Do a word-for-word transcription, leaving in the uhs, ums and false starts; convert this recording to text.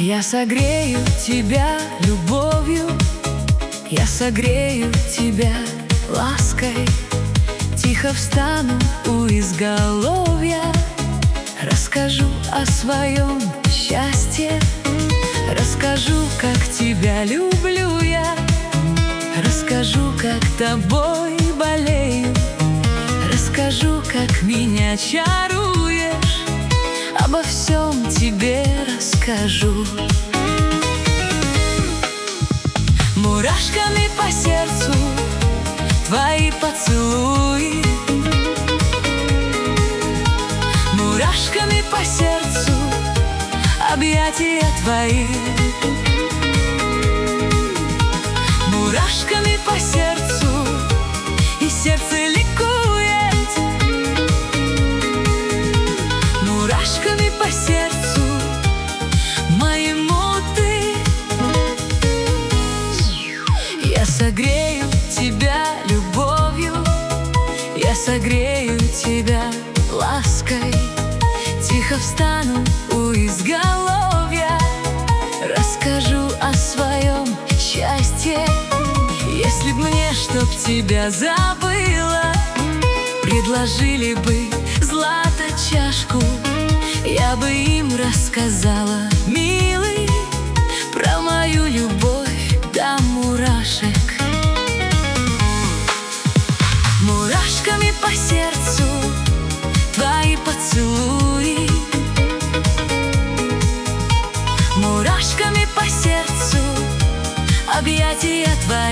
Я согрею тебя любовью, я согрею тебя лаской. Тихо встану у изголовья, расскажу о своем счастье. Расскажу, как тебя люблю я, расскажу, как тобой болею, расскажу, как меня чаруешь, обо всем тебе расскажу. Мурашками по сердцу твои поцелуи, мурашками по сердцу объятия твои, мурашками по сердцу, и сердце ликует. Мурашками по сердцу моему ты. Я согрею тебя любовью, я согрею тебя лаской. Тихо встану у изголовья, расскажу о своем счастье. Если б мне, чтоб тебя забыла, предложили бы злато чашку, я бы им рассказала, милый, про мою любовь до мурашек. Мурашками по сердцу твои поцелуи, мурашками по сердцу объятия твои.